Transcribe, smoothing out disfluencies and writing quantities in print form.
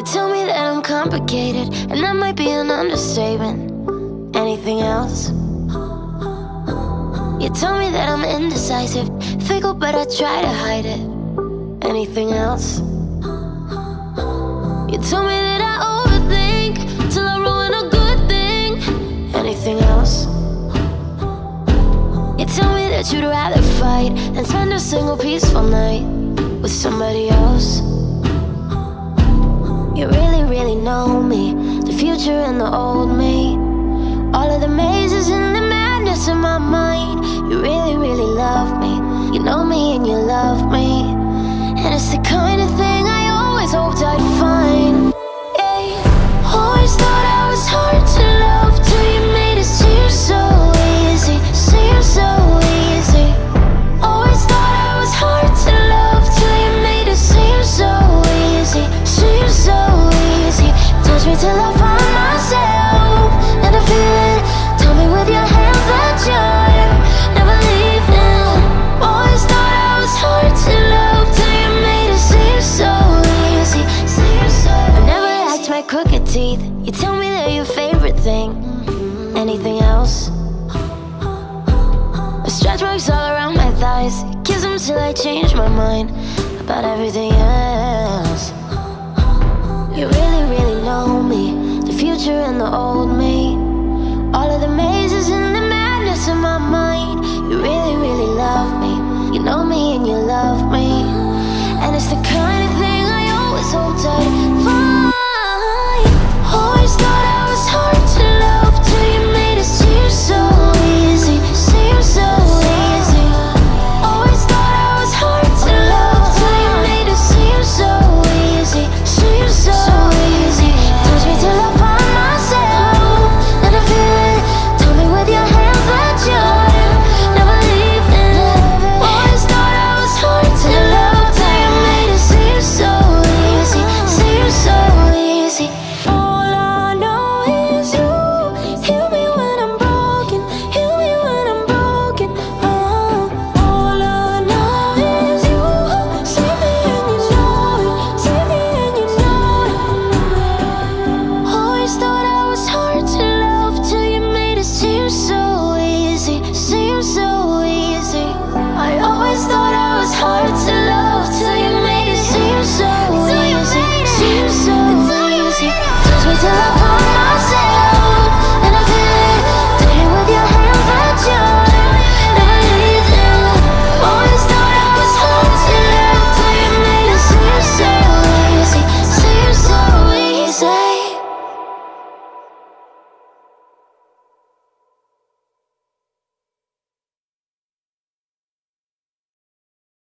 You tell me that I'm complicated, and that might be an understatement. Anything else? You tell me that I'm indecisive, fickle, but I try to hide it. Anything else? You tell me that I overthink till I ruin a good thing. Anything else? You tell me that you'd rather fight than spend a single peaceful night with somebody else. You really, really know me, the future and the old me. All of the mazes and the madness in my mind. You really, really love me. You know me and you love me. And it's the kind of thing I always hoped I'd find. Yeah. Always thought I was hard to love till you made it seem so easy. Seem so easy. Always thought I was hard to love till you made it seem so easy. Seem so easy. Touch me till I find myself and I feel it. Tell me with your hands that you're never leaving. Always thought I was hard to love till you made it seem so easy. Seem so easy. I never liked my crooked teeth. You tell me they're your favorite thing. Anything else? The stretch marks all around my thighs. Kiss them till I change my mind about everything else. You really, really know me, the future and the old me.